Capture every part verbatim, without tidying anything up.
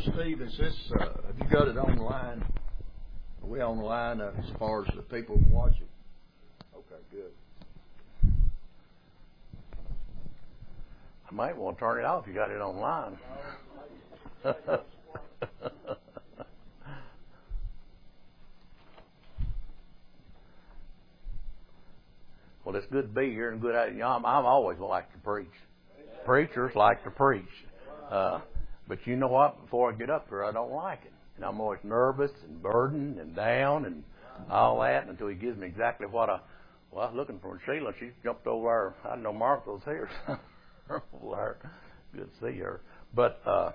Steve, is this, uh, have you got it online? Are we on the line uh, as far as the people who watch it? Okay, good. I might want to turn it off if you got it online. Well, it's good to be here and good. You know, I'm, I'm always like to preach. Preachers like to preach. Uh, but you know what? Before I get up there, I don't like it. And I'm always nervous and burdened and down and all that until he gives me exactly what I, well, I was looking for Sheila. She jumped over there. I didn't know Martha was here. Good to see her. But uh,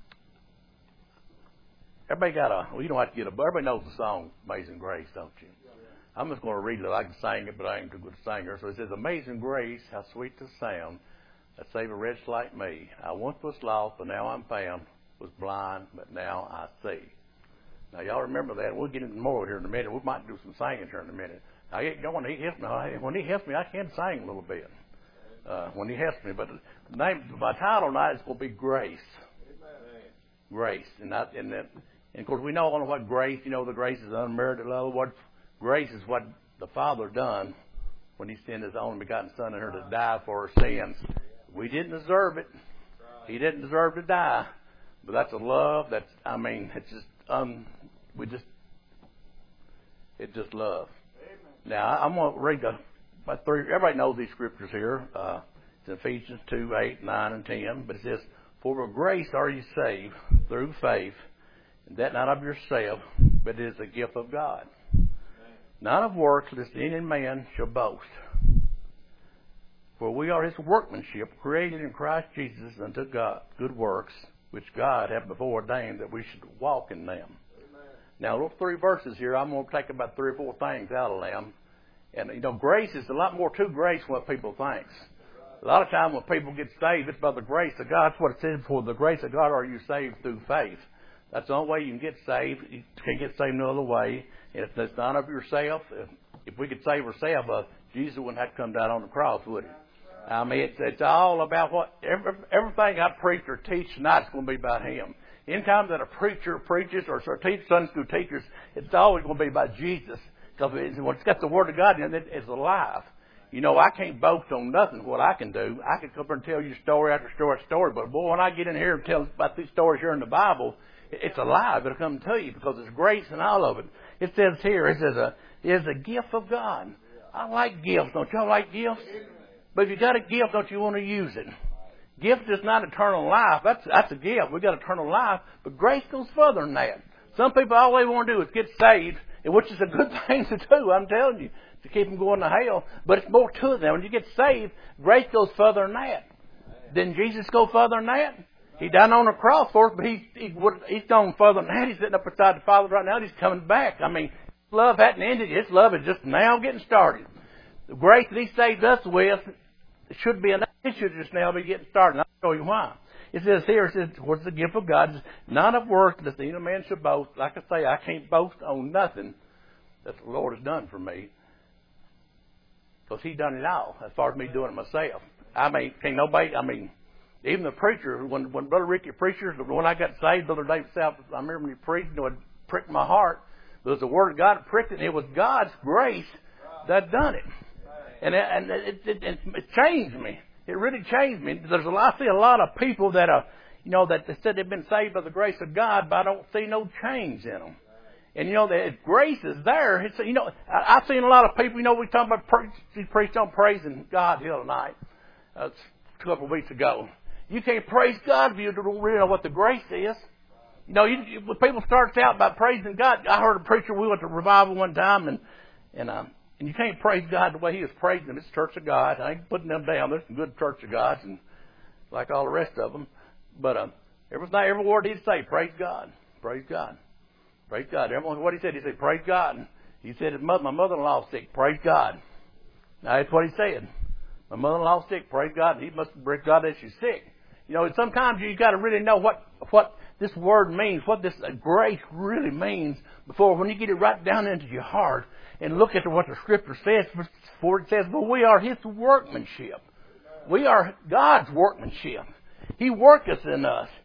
everybody got a, well, you don't have to get a, everybody knows the song Amazing Grace, don't you? I'm just going to read it. I can sing it, but I ain't too good a singer. So it says, Amazing Grace, how sweet the sound that saved a wretch like me. I once was lost, but now I'm found. Was blind, but now I see. Now, y'all remember that. We'll get into more here in a minute. We might do some singing here in a minute. Now, you know, when he helps me, when he helps me, I can sing a little bit. Uh, when he helps me. But the name, my title tonight is going to be Grace. Amen. Grace. And, I, and, that, and, of course, we know all what grace, you know, the grace is unmerited love. What grace is what the Father done when he sent his only begotten Son in her to die for our sins. We didn't deserve it. He didn't deserve to die. But that's a love that's, I mean, it's just, um, we just, it's just love. Amen. Now, I'm going to read the, my three, everybody knows these scriptures here. Uh, it's in Ephesians two, eight, nine, and ten. But it says, for by grace are you saved through faith, and that not of yourself, but it is a gift of God. Amen. Not of works, lest any man shall boast. For we are his workmanship, created in Christ Jesus unto God, good works, which God hath before ordained that we should walk in them. Amen. Now, those three verses here, I'm going to take about three or four things out of them. And, you know, grace is a lot more to grace than what people think. A lot of times when people get saved, it's by the grace of God. That's what it says, for the grace of God are you saved through faith. That's the only way you can get saved. You can't get saved no other way. And if it's not of yourself, if, if we could save ourselves, uh, Jesus wouldn't have to come down on the cross, would he? I mean, it's, it's all about what, every, everything I preach or teach tonight is going to be about him. Anytime that a preacher preaches or, or teach, Sunday school teachers, it's always going to be about Jesus. Because it's, when it's got the Word of God in it, it's alive. You know, I can't boast on nothing what I can do. I can come up and tell you story after story after story. But, boy, when I get in here and tell about these stories here in the Bible, it's alive. It'll come to you because there's grace in all of it. It says here, it says, a, it is a gift of God. I like gifts. Don't y'all like gifts? But if you got a gift, don't you want to use it? Gift is not eternal life. That's that's a gift. We got eternal life. But grace goes further than that. Some people, all they want to do is get saved, which is a good thing to do, I'm telling you, to keep them going to hell. But it's more to them. When you get saved, grace goes further than that. Didn't Jesus go further than that? He died on the cross for us, but he, he, he's gone further than that. He's sitting up beside the Father right now. He's coming back. I mean, love hadn't ended. His love is just now getting started. The grace that he saved us with should be enough. It should just now be getting started. I'll show you why. It says here, it says, what's the gift of God? It's not of works, lest any man should boast. Like I say, I can't boast on nothing that the Lord has done for me. Because he done it all, as far as me doing it myself. I mean, can't nobody, I mean, even the preacher, when, when Brother Ricky preaches, when I got saved, Brother David South, I remember when he preached, it pricked my heart. There was the Word of God that pricked it, and it was God's grace that done it. And it, and it, it, it, it changed me. It really changed me. There's a lot, I see a lot of people that are, you know, that said they've been saved by the grace of God, but I don't see no change in them. And you know, the grace is there. It's, you know, I, I've seen a lot of people. You know, we talking about pre- he preached on praising God the other night, uh, a couple of weeks ago. You can't praise God if you don't really know what the grace is. You know, you, you, when people start out by praising God, I heard a preacher. We went to revival one time, and and um. And you can't praise God the way he was praising them. It's Church of God. I ain't putting them down. There's some good Church of Gods, and like all the rest of them. But um, everything, every word he'd say, praise God, praise God, praise God. Everyone, what he said, he said, praise God. And he said, his mother, my mother-in-law sick, praise God. Now, that's what he said. My mother-in-law sick, praise God. And he must praise God that she's sick. You know, sometimes you got to really know what what this word means, what this grace really means, before when you get it right down into your heart. And look at what the Scripture says, for it says, but we are his workmanship. We are God's workmanship. He worketh in us.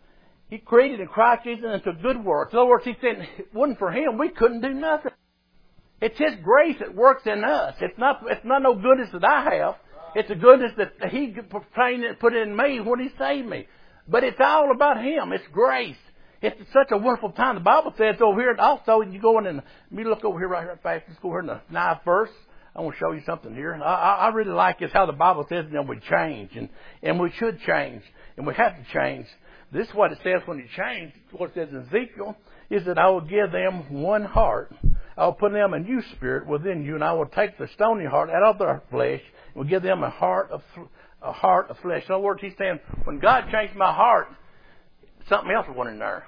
He created in Christ Jesus unto good works. In other words, He said, if it wasn't for Him, we couldn't do nothing. It's His grace that works in us. It's not, it's not no goodness that I have. It's the goodness that He put in me when He saved me. But it's all about Him. It's grace. It's such a wonderful time. The Bible says over here, also, you go in and, let me look over here right here fast. Let's go over here in the ninth verse. I want to show you something here. I, I really like this, how the Bible says, you know, we change. And, and we should change. And we have to change. This is what it says when you change. What it says in Ezekiel is that I will give them one heart. I will put them a new spirit within you, and I will take the stony heart out of their flesh and will give them a heart of a heart of flesh. In other words, He's saying, when God changed my heart, something else went in there.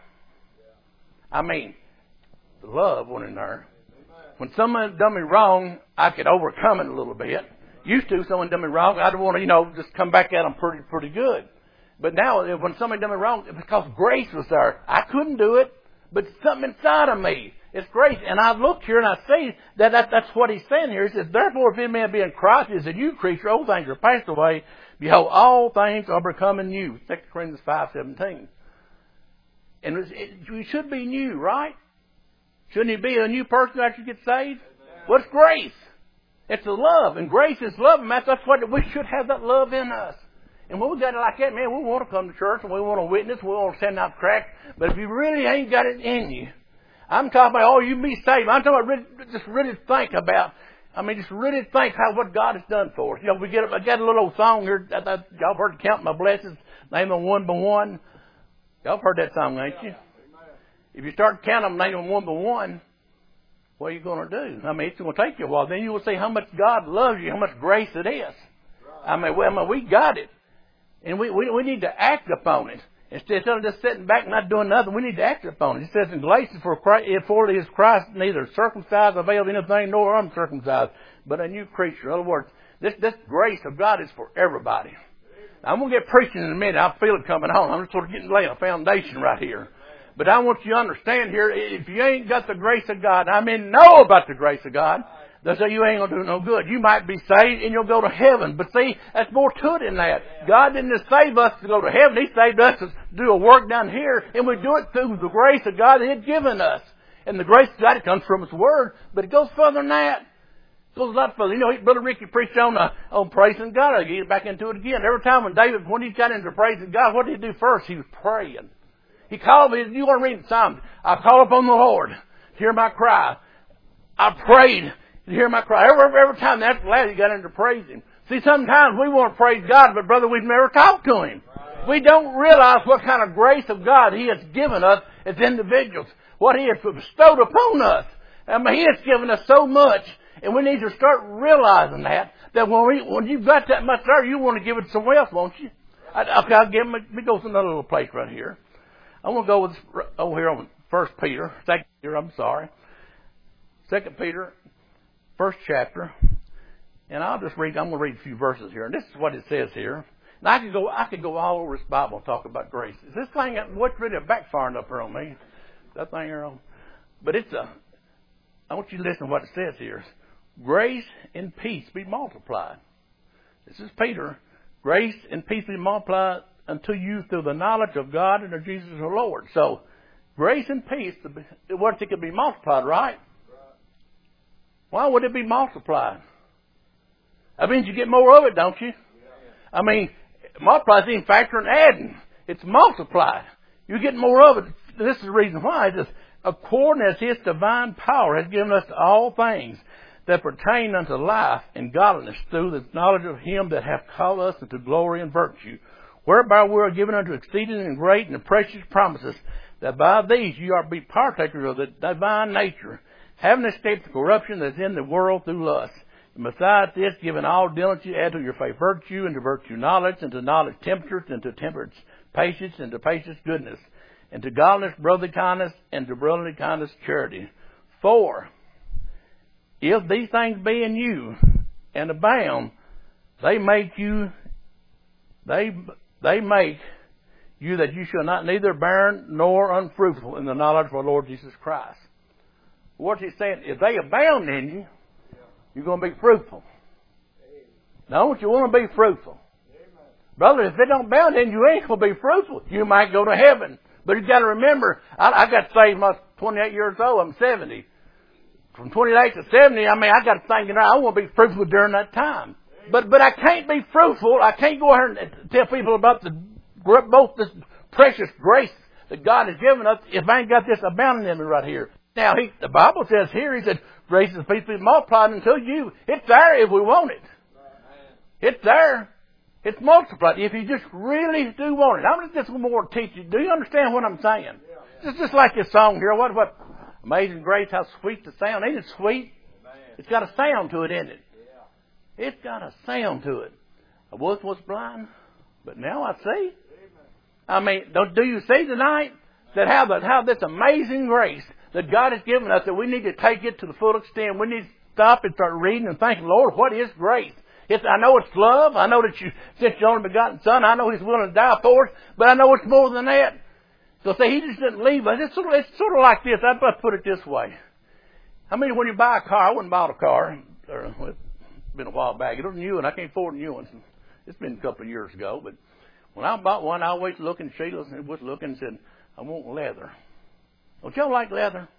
I mean, the love went in there. When someone done me wrong, I could overcome it a little bit. Used to, someone done me wrong, I'd want to, you know, just come back at them pretty, pretty good. But now, when somebody done me wrong, because grace was there, I couldn't do it, but something inside of me. It's grace. And I look here and I see that, that that's what He's saying here. He says, therefore, if any man be in Christ, is a new creature, old things are passed away. Behold, all things are becoming new. Second Corinthians five seventeen. And it, it, we should be new, right? Shouldn't you be a new person after you get saved? What's grace? It's a love. And grace is love. And that's what we should have, that love in us. And when we got it like that, man, we want to come to church and we want to witness, we want to send out tracts. But if you really ain't got it in you, I'm talking about, oh, you be saved. I'm talking about really, just really think about, I mean, just really think how what God has done for us. You know, we get, I got a little old song here. That, that, y'all heard Count My Blessings, name them one by one. Y'all heard that song, ain't you? If you start counting them, name them one by one, what are you going to do? I mean, it's going to take you a while. Then you will see how much God loves you, how much grace it is. I mean, well, I mean, we got it. And we, we, we need to act upon it. Instead of just sitting back and not doing nothing, we need to act upon it. It says in Galatians, for Christ, for is Christ neither circumcised availed anything nor uncircumcised, but a new creature. In other words, this, this grace of God is for everybody. Now, I'm going to get preaching in a minute. I feel it coming on. I'm just sort of getting laying a foundation right here. But I want you to understand here, if you ain't got the grace of God, I mean know about the grace of God, that's why you ain't going to do no good. You might be saved and you'll go to heaven. But see, that's more to it than that. God didn't just save us to go to heaven. He saved us to do a work down here. And we do it through the grace of God that He had given us. And the grace of God, it comes from His Word. But it goes further than that. It goes a lot further. You know, Brother Ricky preached on uh, on praising God. I'll get back into it again. Every time when David, when he got into praising God, what did he do first? He was praying. He called me. You want to read the Psalms? I call upon the Lord to hear my cry. I prayed to hear my cry. Every, every time that's glad he got into praising. See, sometimes we want to praise God, but brother, we've never talked to Him. Right. We don't realize what kind of grace of God He has given us as individuals. What He has bestowed upon us. I mean, He has given us so much, and we need to start realizing that, that when we, when you've got that much there, you want to give it to someone else, won't you? I, okay, I'll give them, let me go to another little place right here. I want to go with, over here on First Peter, Second Peter, I'm sorry. Second Peter, first chapter, and I'll just read, I'm going to read a few verses here, and this is what it says here. And I could go, I could go all over this Bible and talk about grace. Is this thing, what's really backfiring up here on me? That thing here on, but it's a, I want you to listen to what it says here. Grace and peace be multiplied. This is Peter. Grace and peace be multiplied unto you through the knowledge of God and of Jesus our Lord. So, grace and peace, what it could be multiplied, right? Why would it be multiplied? That means you get more of it, don't you? I mean, multiply is even factor in adding. It's multiplied. You get more of it. This is the reason why. It is according as His divine power has given us all things that pertain unto life and godliness through the knowledge of Him that hath called us into glory and virtue, whereby we are given unto exceeding and great and precious promises, that by these you are be partakers of the divine nature, having escaped the corruption that is in the world through lust. And besides this, giving all diligence, add to your faith virtue, and to virtue knowledge, and to knowledge temperance, and to temperance patience, and to patience goodness, and to godliness brotherly kindness, and to brotherly kindness charity. For if these things be in you and abound, they make you they they make you that you shall not neither barren nor unfruitful in the knowledge of our Lord Jesus Christ. What's He saying? If they abound in you, you're going to be fruitful. Don't you want to be fruitful? Brother, if they don't abound in you, you ain't going to be fruitful. You might go to heaven, But you got to remember, I, I got saved when I was twenty-eight years old. I'm seventy. From twenty-eight to seventy, I mean, I got to thinking, I want to be fruitful during that time. But but I can't be fruitful. I can't go out and tell people about the both this precious grace that God has given us if I ain't got this abounding in me right here. Now, he, the Bible says here, he said, grace is peace be multiplied until you. It's there if we want it. It's there. It's multiplied if you just really do want it. I'm just more to teach you. Do you understand what I'm saying? It's just like this song here. What, what? Amazing grace, how sweet the sound. Ain't it sweet? It's got a sound to it, isn't it? It's got a sound to it. I once was blind, but now I see. I mean, don't, do you see tonight that how, the, how this amazing grace that God has given us, that we need to take it to the full extent. We need to stop and start reading and thinking, Lord, what is grace? It's, I know it's love. I know that you sent your only begotten Son. I know He's willing to die for us, but I know it's more than that. So say He just didn't leave us. It's sort of, it's sort of like this. I'd better put it this way. I mean, when you buy a car, I wouldn't buy a car. Or, well, it's been a while back. It was new, and I can't afford new ones. It's been a couple of years ago, but when I bought one, I always looked, and Sheila was looking and said, I want leather. Don't y'all like leather?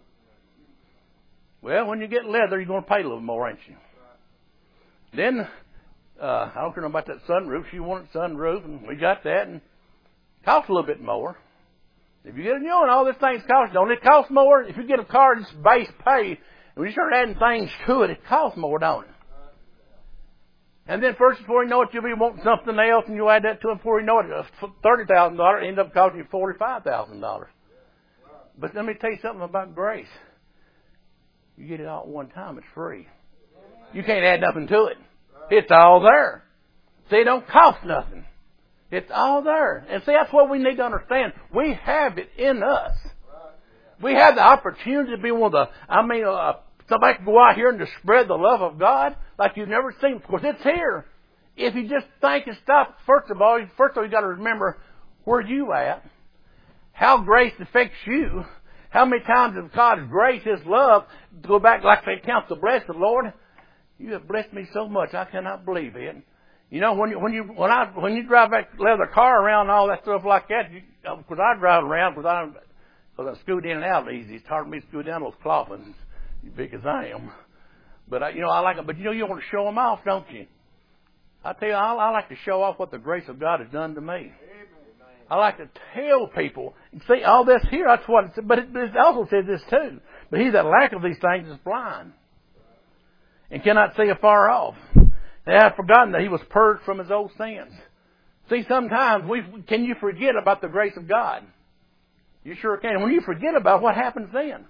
Well, when you get leather, you're going to pay a little more, ain't you? Then, uh, I don't care about that sunroof. She wanted sunroof, and we got that, and it cost a little bit more. If you get a new one, all this things cost. Don't it cost more? If you get a car just base pay, and when you start adding things to it, it costs more, don't it? And then first, before you know it, you'll be wanting something else, and you add that to it. Before you know it, thirty thousand dollars ends up costing you forty-five thousand dollars. But let me tell you something about grace. You get it all at one time. It's free. You can't add nothing to it. It's all there. See, it don't cost nothing. It's all there. And see, that's what we need to understand. We have it in us. We have the opportunity to be one of the, I mean, uh, somebody can go out here and just spread the love of God like you've never seen. Of course, it's here. If you just think and stop, first of all, first of all, you got to remember where you at, how grace affects you, how many times has God's grace, His love, to go back like they count the blessed, Lord, you have blessed me so much, I cannot believe it. You know, when you when you when I when you drive that leather car around and all that stuff like that, because I drive around because I because I scoot in and out easy. It's hard for me to scoot down those coffins, as big as I am. But I, you know, I like them. But you know, you want to show them off, don't you? I tell you, I, I like to show off what the grace of God has done to me. I like to tell people. See, all this here, that's what it said. But it, it also says this too. But he that lacketh these things is blind and cannot see afar off. They have forgotten that he was purged from his old sins. See, sometimes we can you forget about the grace of God? You sure can. When you forget about, what happens then?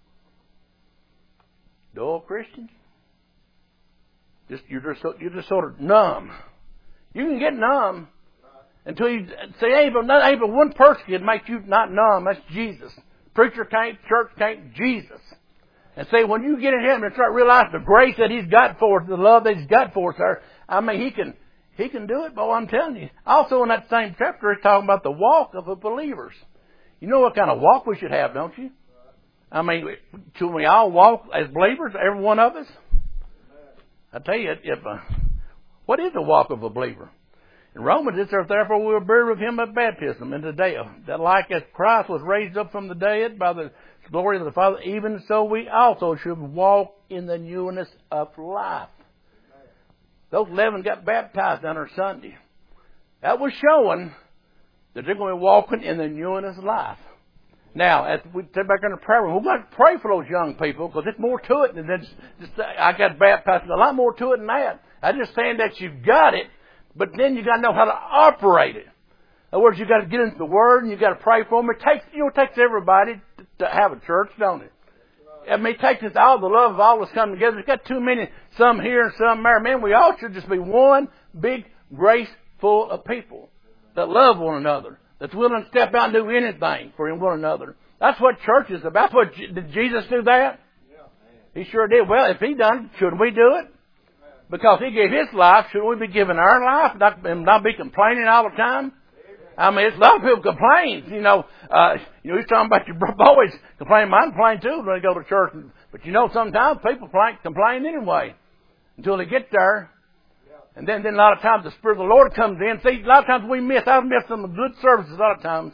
Dull Christians. Just you're just you're just sort of numb. You can get numb until you say, "Hey, but not hey, but one person can make you not numb. That's Jesus. Preacher can't, church can't, Jesus." And say, when you get in heaven and start realizing the grace that He's got for us, the love that He's got for us, sir, I mean, He can He can do it, boy, I'm telling you. Also in that same chapter, He's talking about the walk of the believers. You know what kind of walk we should have, don't you? I mean, should we all walk as believers, every one of us? I tell you, if uh, what is the walk of a believer? In Romans it says, therefore we were buried with Him at baptism into death, that like as Christ was raised up from the dead by the glory of the Father, even so we also should walk in the newness of life. Those eleven got baptized on our Sunday. That was showing that they're going to be walking in the newness of life. Now, as we sit back in the prayer room, we're going to pray for those young people because there's more to it than just, just I got baptized. There's a lot more to it than that. I'm just saying that you've got it, but then you got to know how to operate it. In other words, you got to get into the Word and you got to pray for them. It takes, you know, it takes everybody to have a church, don't it? I mean, it takes us all the love of all of us coming together. We've got too many, some here and some there. Man, we all should just be one big grace full of people that love one another, that's willing to step out and do anything for one another. That's what church is about. That's what, did Jesus do that? He sure did. Well, if He done, shouldn't we do it? Because He gave His life, shouldn't we be giving our life not, and not be complaining all the time? I mean, it's a lot of people complain. You know, uh, you know, he's talking about your boys complaining. Mine complain too when they go to church. But you know, sometimes people complain anyway until they get there. And then, then a lot of times the Spirit of the Lord comes in. See, a lot of times we miss. I've missed some good services a lot of times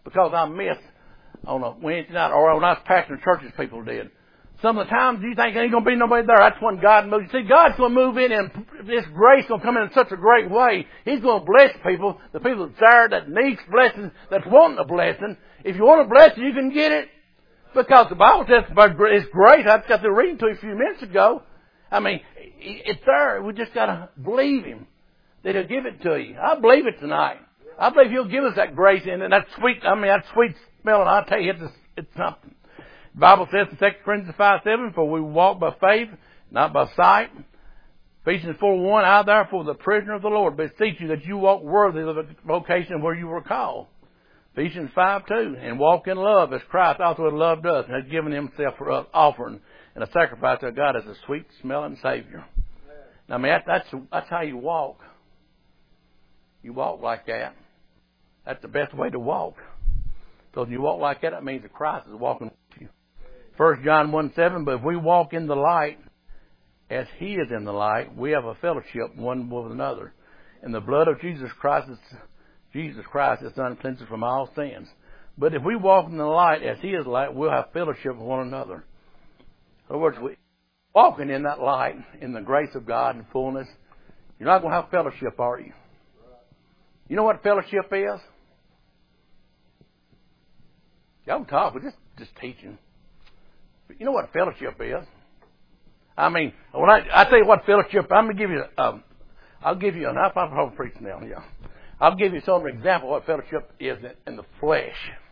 because I missed on a Wednesday night or when I was pastoring churches, people did. Some of the times you think there ain't going to be nobody there. That's when God moves. See, God's going to move in and this grace going to come in in such a great way. He's going to bless people, the people that desire, that needs blessings, that's wanting a blessing. If you want a blessing, you can get it. Because the Bible says it's great. I got to reading to you a few minutes ago. I mean, it's there. We just got to believe Him that He'll give it to you. I believe it tonight. I believe He'll give us that grace in and that sweet, I mean, that sweet smell. And I'll tell you, it's, it's something. The Bible says in Second Corinthians five seven, for we walk by faith, not by sight. Ephesians four one, I therefore, the prisoner of the Lord, beseech you that you walk worthy of the vocation where you were called. Ephesians five two, and walk in love as Christ also had loved us and had given Himself for us, offering and a sacrifice to God as a sweet smelling Savior. Now, I mean, that, that's, that's how you walk. You walk like that. That's the best way to walk. Because when you walk like that, it means that Christ is walking with you. First John one seven, but if we walk in the light as He is in the light, we have a fellowship one with another. And the blood of Jesus Christ is, Jesus Christ is Son cleanses from all sins. But if we walk in the light as He is light, we'll have fellowship with one another. In other words, we, walking in that light, in the grace of God and fullness, you're not going to have fellowship, are you? You know what fellowship is? Y'all talk, we're just, just teaching. But you know what fellowship is? I mean, when I, I tell you what fellowship, I'm going to give you, um, I'll give you, and I'll probably preach now, yeah. I'll give you some example of what fellowship is in, in the flesh.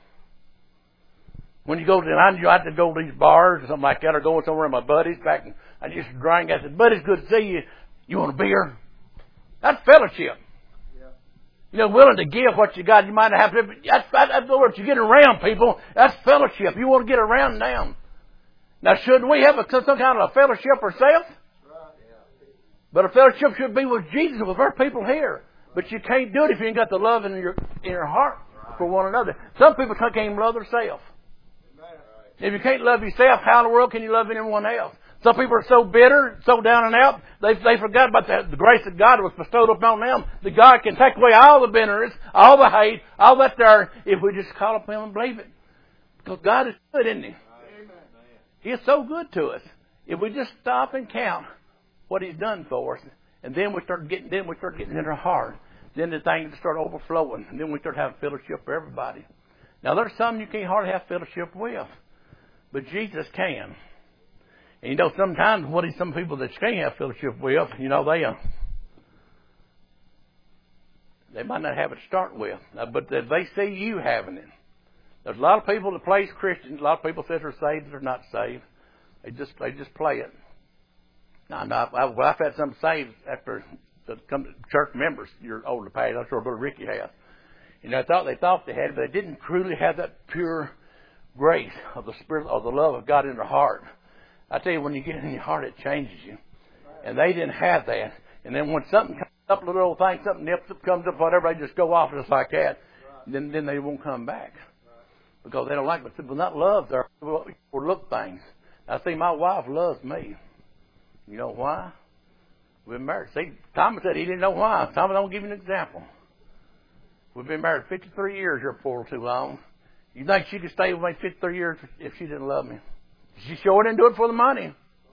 When you go to, I I had to go to these bars or something like that, or going somewhere with my buddies back, and I just drank. I said, "Buddy, it's good to see you. You want a beer?" That's fellowship. Yeah. You know, willing to give what you got. You might not have to. But that's that's the word. You get around people. That's fellowship. You want to get around them. Now, shouldn't we have a, some kind of a fellowship ourselves? Right. Yeah. But a fellowship should be with Jesus, with our people here. But you can't do it if you ain't got the love in your in your heart for one another. Some people can't even love themselves. If you can't love yourself, how in the world can you love anyone else? Some people are so bitter, so down and out, they they forgot about the, the grace of God that was bestowed upon them. That God can take away all the bitterness, all the hate, all that there, if we just call upon Him and believe it. Because God is good, isn't He? Amen. He is so good to us. If we just stop and count what He's done for us, and then we start getting, then we start getting in our heart, then the things start overflowing, and then we start having fellowship for everybody. Now, there's some you can't hardly have fellowship with. But Jesus can. And you know, sometimes what some people that can't have fellowship with, you know, they uh, they might not have it to start with. Uh, but if they see you having it. There's a lot of people that plays Christians. A lot of people say they're saved, they're not saved. They just they just play it. Now, now I've, I've had some saved after the come to church members. You're older past. I'm sure Brother Ricky has. You know, I thought they thought they had it, but they didn't truly have that pure grace of the Spirit, of the love of God in their heart. I tell you, when you get it in your heart, it changes you. And they didn't have that. And then when something comes up, a little old thing, something nips up, comes up, whatever, they just go off just like that. Then then they won't come back. Because they don't like it. But not love, they're overlook things. I see my wife loves me. You know why? We've been married. See, Thomas said he didn't know why. Thomas, I'll give you an example. We've been married fifty-three years here before too long. You think she could stay with me fifty-three years if she didn't love me? She sure didn't do it for the money.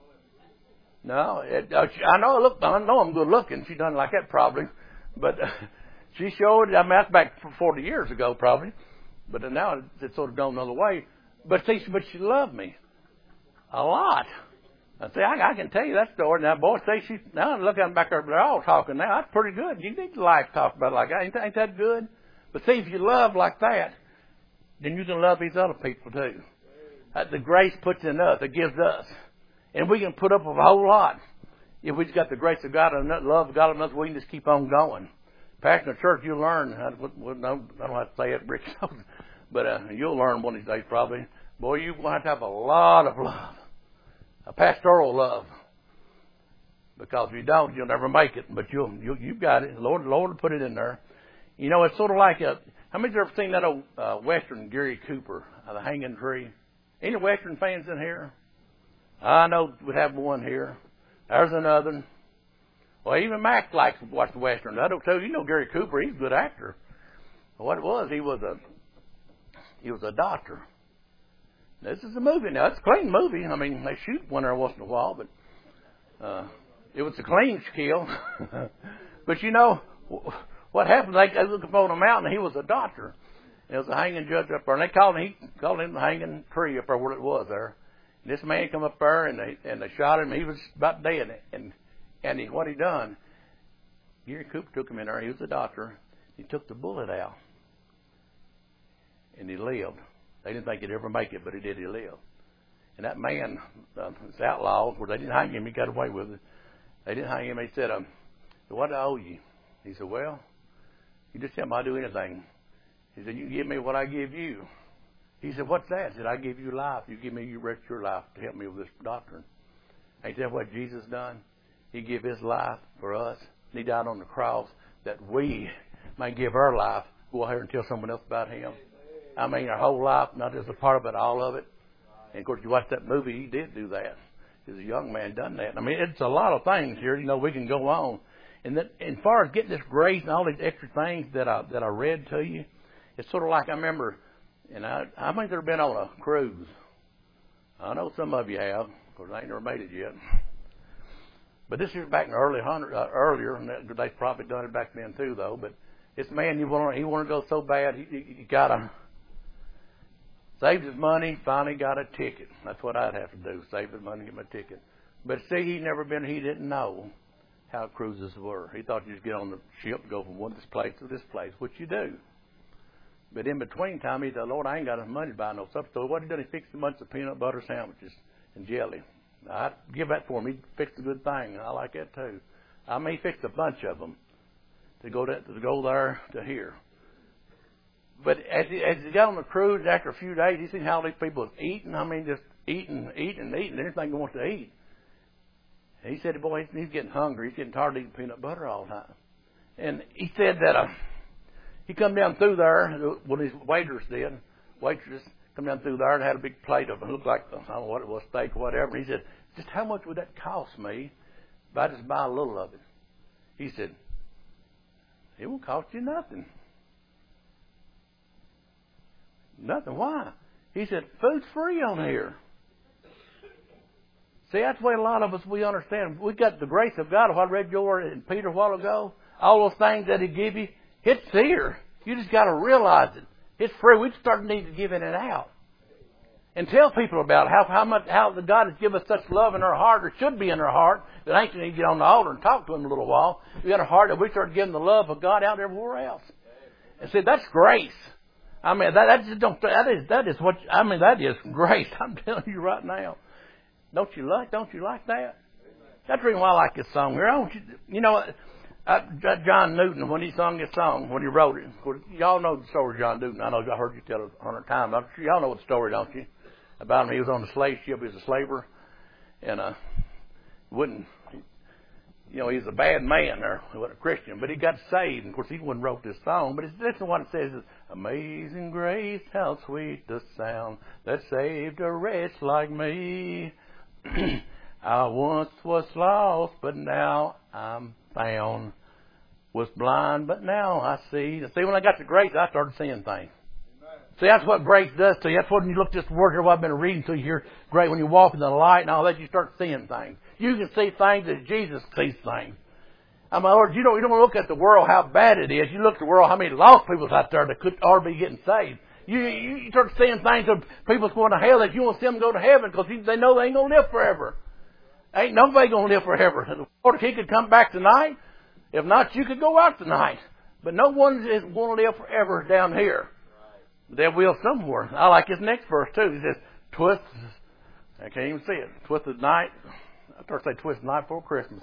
No, it, uh, she, I know I look. I know I'm good looking. She done like that probably, but uh, she showed. I mean, that's back forty years ago probably, but now it's, it's sort of gone another way. But see, but she loved me a lot. I say I, I can tell you that story. Now, boy, say she now look at them back there. They're all talking now. That's pretty good. You need life to talk about it like that. Ain't, ain't that good? But see, if you love like that, then you can love these other people too. Uh, the grace puts in us, it gives us. And we can put up with a whole lot. If we just got the grace of God and love of God enough, we can just keep on going. Pastor in the church, you'll learn. I don't have to say it, Rick, but uh, you'll learn one of these days probably. Boy, you're going to have to have a lot of love. A pastoral love. Because if you don't, you'll never make it. But you'll, you, you've got it. Lord, Lord will put it in there. You know, it's sort of like a, how many of you ever seen that old uh, Western, Gary Cooper, uh, The Hanging Tree? Any Western fans in here? I know we have one here. There's another. Well, even Mac likes to watch the Western. I don't tell you, you know Gary Cooper, he's a good actor. What it was, he was a He was a doctor. This is a movie now. It's a clean movie. I mean, they shoot one every once in a while, but uh, it was a clean kill. But you know what happened? They, they looked up on a mountain. And he was a doctor. There was a hanging judge up there, and they called him. He called him the hanging tree up there where it was there. And this man come up there, and they and they shot him. He was about dead, and and he, what he done? Gary Cooper took him in there. He was a doctor. He took the bullet out, and he lived. They didn't think he'd ever make it, but he did. He lived. And that man, uh, it's outlaws, where they didn't hang him. He got away with it. They didn't hang him. He said, um, "What do I owe you?" He said, "Well, you just tell me I'll do anything." He said, "You give me what I give you." He said, "What's that?" He said, "I give you life. You give me your rest of your life to help me with this doctrine." Ain't that what Jesus done? He gave his life for us. And he died on the cross that we may give our life, go out here and tell someone else about him. I mean, our whole life, not just a part of it, all of it. And of course, you watch that movie, he did do that. As a young man done that. I mean, it's a lot of things here. You know, we can go on. And that, as far as getting this grace and all these extra things that I that I read to you, it's sort of like I remember, and I I think they've been on a cruise. I know some of you have, because I ain't never made it yet. But this is back in the early hundred, uh, earlier, and they've probably done it back then too, though. But this man, he wanted he wanted to go so bad, he, he, he got a saved his money, finally got a ticket. That's what I'd have to do: save his money, get my ticket. But see, he never been, he didn't know how cruises were. He thought you just get on the ship and go from one this place to this place, which you do. But in between time, he said, "Lord, I ain't got enough money to buy no supper." So what he done, he fixed a bunch of peanut butter sandwiches and jelly. I'd give that for him. He fixed a good thing. I like that too. I mean, he fixed a bunch of them to go to, to go there to here. But as he, as he got on the cruise, after a few days, he seen how these people was eating. I mean, just eating, eating, eating, anything they want to eat. And he said, boy, he's getting hungry. He's getting tired of eating peanut butter all the time. And he said that uh, he come down through there, what his waiters did, waitress come down through there and had a big plate of it. It looked like, I don't know what it was, steak or whatever. And he said, just how much would that cost me if I just buy a little of it? He said, it won't cost you nothing. Nothing. Why? He said, food's free on here. See, that's the way a lot of us, we understand. We got the grace of God. If I read your in Peter a while ago, all those things that he give you, it's here. You just got to realize it. It's free. We start need to giving it out. And tell people about how how much how the God has given us such love in our heart, or should be in our heart, that ain't going to get on the altar and talk to him a little while. We got a heart that we start giving the love of God out everywhere else. And see, that's grace. I mean, that, that just don't that is that is what I mean. That is grace. I'm telling you right now. Don't you like? Don't you like that? That's the reason why I like this song here. I want you. To, you know. Uh, John Newton, when he sung this song, when he wrote it, of course, y'all know the story of John Newton. I know I heard you tell it a hundred times. I'm sure y'all know the story, don't you? About him, he was on the slave ship. He was a slaver, and uh, wouldn't, you know, he was a bad man there. He wasn't a Christian, but he got saved. And of course, he wouldn't wrote this song, but it's, listen to what it says: is, "Amazing grace, how sweet the sound that saved a wretch like me. I once was lost, but now I'm found. Was blind, but now I see." See, when I got to grace, I started seeing things. Amen. See, that's what grace does to you. That's what when you look at this word here, what I've been reading to you here, great, when you walk in the light and all that, you start seeing things. You can see things as Jesus sees things. I mean, Lord, you don't, you don't look at the world how bad it is. You look at the world how many lost people's out there that could ought to be getting saved. You, you, you start seeing things of people's going to hell that you want to see them go to heaven because they know they ain't going to live forever. Ain't nobody going to live forever. Lord, if he could come back tonight, if not, you could go out tonight. But no one is going to live forever down here. Right. They will somewhere. I like his next verse too. He says, twist, I can't even see it, twist the night. I start to say twist the night before Christmas.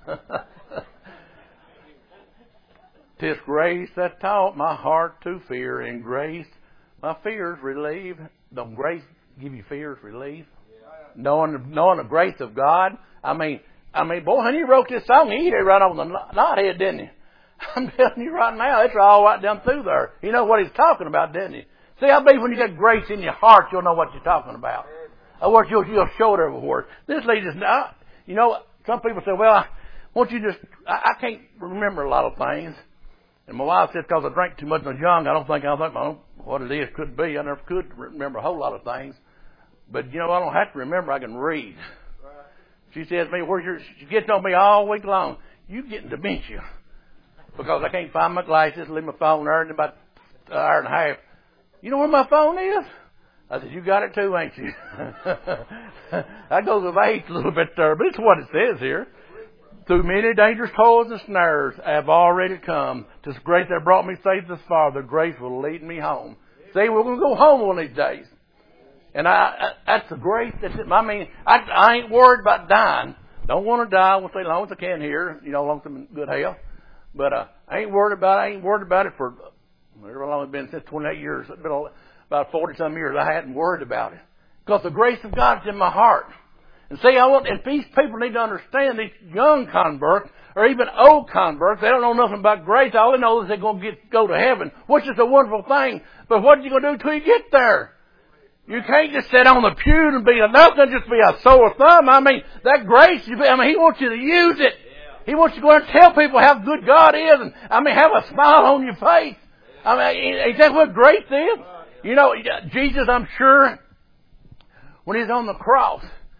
"'Tis grace that taught my heart to fear, and grace my fears relieve." Don't grace give you fears relief? Knowing, knowing the grace of God. I mean, I mean, boy, when he wrote this song, he hit it right on the knothead, didn't he? I'm telling you right now, it's all right down through there. You know what he's talking about, didn't he? See, I believe when you get grace in your heart, you'll know what you're talking about. Or you'll, you'll show it everywhere. This lady is not, you know, some people say, well, I, won't you just, I, I can't remember a lot of things. And my wife said, because I drank too much when I was young, I don't think I think, I don't what it is could be. I never could remember a whole lot of things. But, you know, I don't have to remember. I can read. She says to me, where's your, she gets on me all week long. You getting dementia. Because I can't find my glasses, leave my phone there in about an hour and a half. You know where my phone is? I said, you got it too, ain't you? That goes with age a little bit there, but it's what it says here. Through many dangerous toils and snares I have already come. This grace that brought me safe this far, the grace will lead me home. See, we're going to go home one of these days. And I, I that's the grace that's it. I mean, I, I ain't worried about dying. Don't want to die. I want to stay as long as I can here, you know, as long as I'm in good health. But uh, I ain't worried about it. I ain't worried about it for, whatever long it's been, since twenty-eight years. It's been about forty-some years. I hadn't worried about it. Because the grace of God's in my heart. And see, I want, and these people need to understand, these young converts, or even old converts, they don't know nothing about grace. All they know is they're going to get, go to heaven, which is a wonderful thing. But what are you going to do till you get there? You can't just sit on the pew and be a nothing, just be a sore thumb. I mean, that grace, I mean, He wants you to use it. He wants you to go and tell people how good God is, and, I mean, have a smile on your face. I mean, is that what grace is? You know, Jesus, I'm sure, when He's on the cross,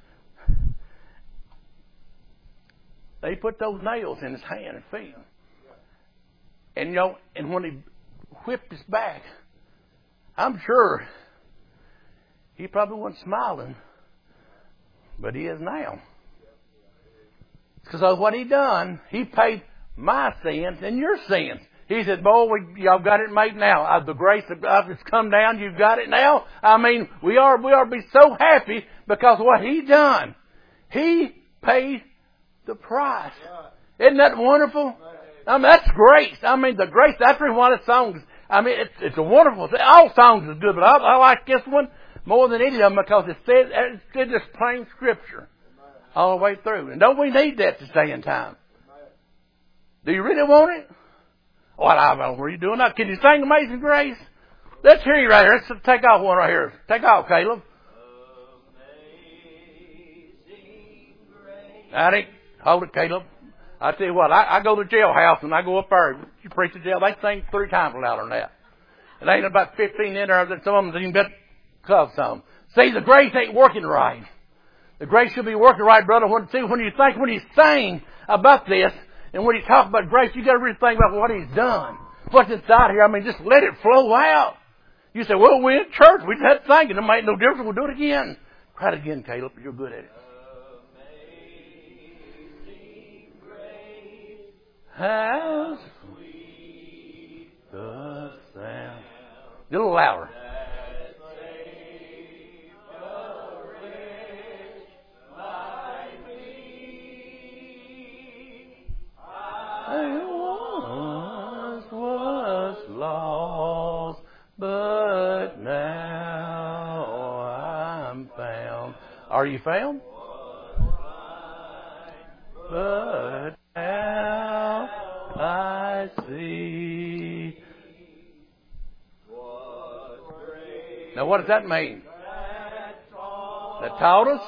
they put those nails in His hand and feet. And, you know, and when He whipped His back, I'm sure He probably wasn't smiling, but He is now. Because of what He done, He paid my sins and your sins. He said, boy, we, y'all got it made now. Uh, the grace of God has come down. You've got it now. I mean, we are, we are to be so happy because of what He done. He paid the price. Isn't that wonderful? I mean, that's grace. I mean, the grace, that's one of the songs. I mean, it's, it's a wonderful thing. All songs are good, but I, I like this one more than any of them because it says, it says this plain scripture all the way through. And don't we need that to stay in time? Do you really want it? Well, I don't know. What are you doing now? Can you sing Amazing Grace? Let's hear you right here. Let's take off one right here. Take off, Caleb. Amazing grace. Howdy. Hold it, Caleb. I tell you what, I, I go to the jailhouse and I go up there. You preach the jail, they sing three times louder than that. And ain't about fifteen in there, some of them even better cause some. See, the grace ain't working right. The grace should be working right, brother. When, see, when you think, when you sing about this, and when you talk about grace, you got to really think about what He's done. What's inside here? I mean, just let it flow out. You say, well, we're in church. We just had to sing it. It made no difference. We'll do it again. Try it again, Caleb. You're good at it. Amazing grace, how sweet the sound. A little louder. I once was lost, but now I'm found. Are you found? But now I see. Now what does that mean? That taught us?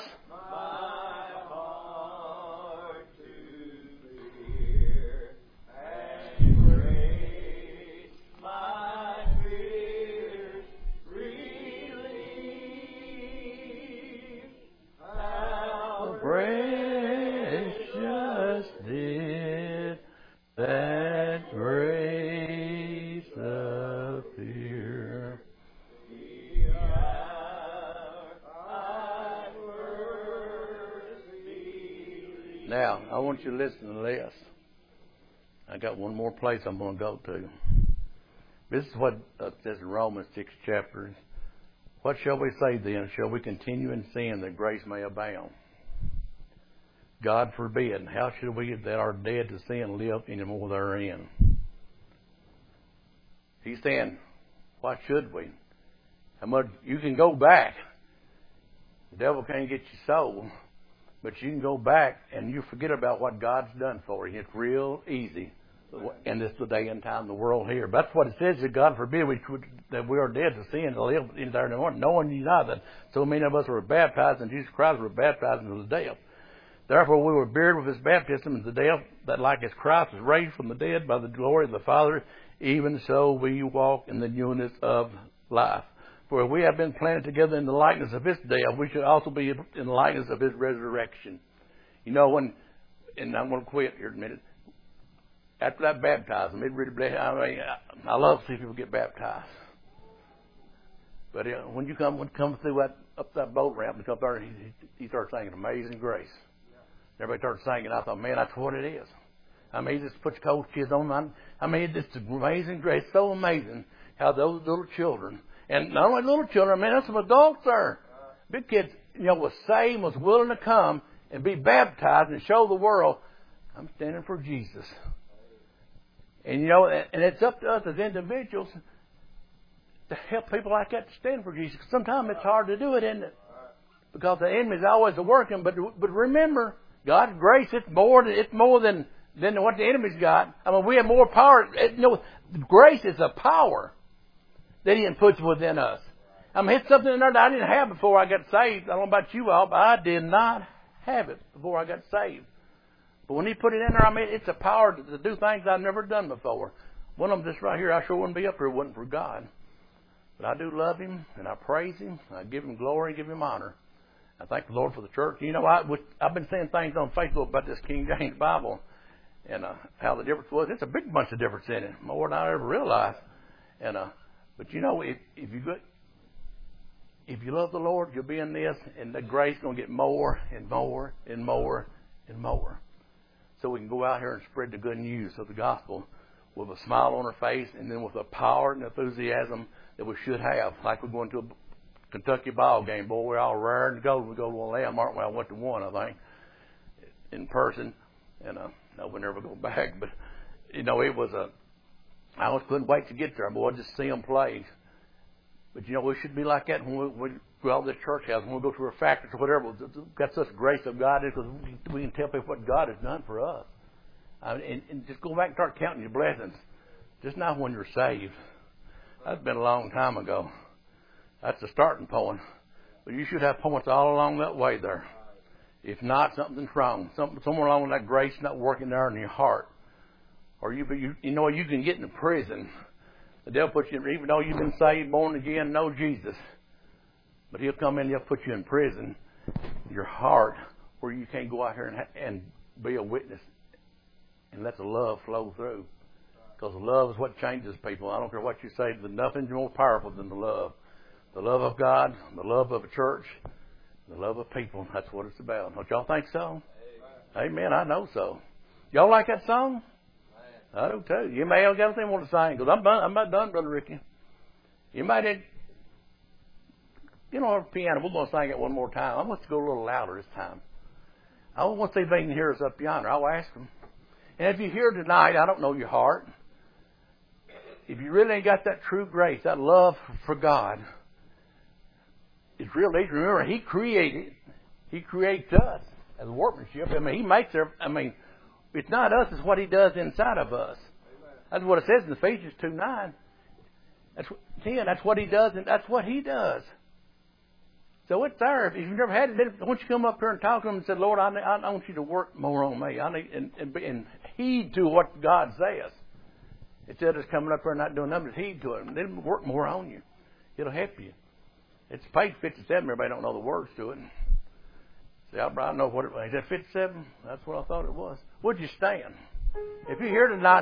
Now, I want you to listen to this. I got one more place I'm going to go to. This is what uh, says in Romans six chapter. What shall we say then? Shall we continue in sin that grace may abound? God forbid. How should we that are dead to sin live any more therein? He's saying, what should we? How much you can go back. The devil can't get your soul. But you can go back and you forget about what God's done for you. It's real easy. And this is the day and time of the world here. That's what it says that God forbid we, that we are dead to sin to live in there no more. Knowing you not that so many of us were baptized in Jesus Christ were baptized into the death. Therefore we were buried with His baptism in the death, that like as Christ was raised from the dead by the glory of the Father, even so we walk in the newness of life. For we have been planted together in the likeness of his death, we should also be in the likeness of his resurrection. You know, when, and I'm going to quit here in a minute. After that baptism, it really bless. I mean, I love to see people get baptized. But uh, when you come, when you come through that up that boat ramp and come there, he, he started singing "Amazing Grace." Everybody started singing. I thought, man, that's what it is. I mean, he just puts cold kids on. I, I mean, it's amazing grace. So amazing how those little children, and not only little children, I mean, that's some adults there. Big kids, you know, was saved, was willing to come and be baptized and show the world, I'm standing for Jesus. And, you know, and it's up to us as individuals to help people like that to stand for Jesus. Sometimes it's hard to do it, isn't it? Because the enemy's always working. But but remember, God's grace, it's more than, it's more than, than what the enemy's got. I mean, we have more power. You know, grace is a power that He puts within us. I mean, it's something in there that I didn't have before I got saved. I don't know about you all, but I did not have it before I got saved. But when He put it in there, I mean, it's a power to, to do things I've never done before. One of them just right here, I sure wouldn't be up here if it wasn't for God. But I do love Him, and I praise Him. I give Him glory and give Him honor. I thank the Lord for the church. You know, I, I've been saying things on Facebook about this King James Bible and uh, how the difference was. It's a big bunch of difference in it, more than I ever realized. And uh, but you know, if if you get if you love the Lord, you'll be in this, and the grace is going to get more and more and more and more. So we can go out here and spread the good news of the gospel with a smile on our face, and then with the power and enthusiasm that we should have, like we're going to a Kentucky ball game. Boy, we're all raring to go. We go to one of them, aren't we? I went to one, I think, in person, and uh, no, we never go back. But you know, it was a. I almost couldn't wait to get there, boy, just see them play. But you know, we should be like that when we, we go out to the church house, when we go to our factories or whatever. We've got such grace of God because we can tell people what God has done for us. I mean, and, and just go back and start counting your blessings. Just not when you're saved. That's been a long time ago. That's the starting point. But you should have points all along that way there. If not, something's wrong. Some, somewhere along that grace not working there in your heart. Or you, you, you know, you can get in prison. The devil puts you in, even though you've been saved, born again, know Jesus. But he'll come in, he'll put you in prison, your heart, where you can't go out here and, and be a witness and let the love flow through. Because love is what changes people. I don't care what you say, there's nothing more powerful than the love. The love of God, the love of a church, the love of people. That's what it's about. Don't y'all think so? Amen. Amen. I know so. Y'all like that song? I do too. You may have got anything want to sing, because I'm, I'm not done, Brother Ricky. You might have, you know, our piano, we're going to sing it one more time. I want to go a little louder this time. I want to see if they can hear us up yonder. I'll ask them. And if you're here tonight, I don't know your heart. If you really ain't got that true grace, that love for God, it's real easy. Remember, He created, He creates us as workmanship. I mean, He makes our, I mean, it's not us, it's what He does inside of us. That's what it says in Ephesians two nine. That's ten. That's what He does, and that's what He does. So it's there. If you've never had it, I want you to come up here and talk to Him and say, Lord, I, I want you to work more on me. I need and, and, and heed to what God says. Instead of just coming up here and not doing nothing, just heed to it. And then work more on you. It'll help you. It's page fifty-seven. Everybody don't know the words to it. See, I know what it was. Is that fifty-seven? That's what I thought it was. Would you stand? If you're here tonight,